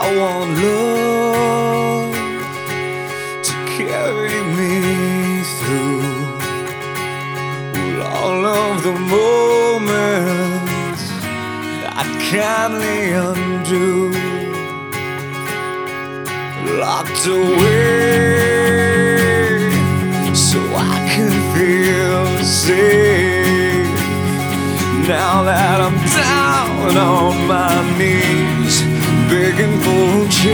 want love to carry me through all of the moments I kindly undo, locked away so I can feel safe. Now that I'm down on my knees, begging for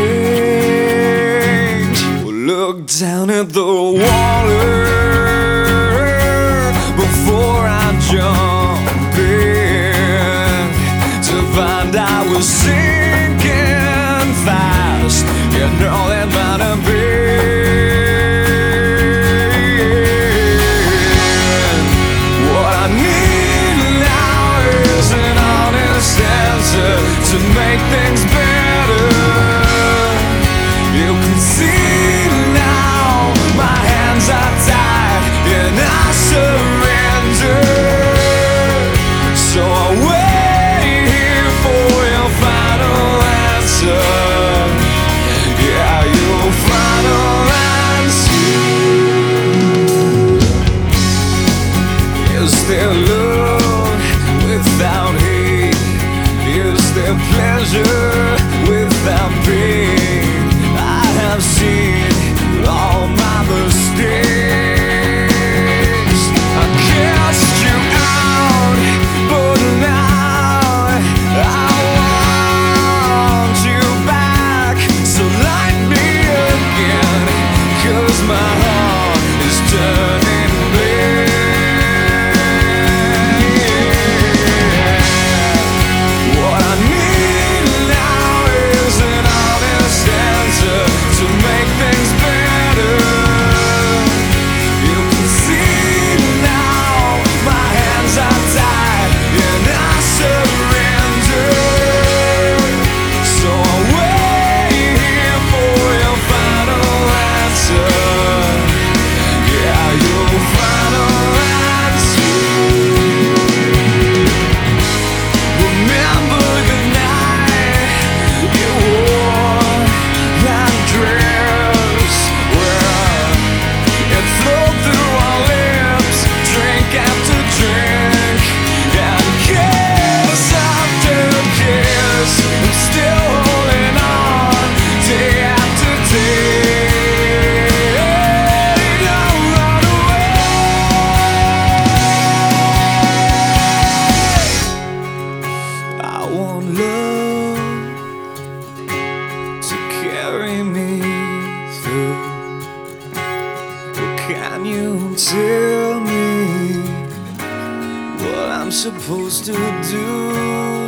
change, look down at the water before I jump in, to find I was sinking fast in all that might have been. What I need now is an honest answer to make things better. You can see now my hands are tied and I surrender. So I'll wait here for your final answer. Yeah, your final answer. Is there love without hate? Is there pleasure without pain? I have seen all my mistakes. I cast you out, but now I want you back. So light me again, 'cause my heart is turning black. What I need now is an honest answer to make things better. You can see now my hands are tied and I surrender. So I'll wait here for your final answer. Yeah, your final answer. Remember the night you wore that dress, where it flowed through our lips, drink after drink, and kiss after kiss. I'm still holding on day after day. Don't run away. I want love to carry me through. Can you tell me what I'm supposed to do?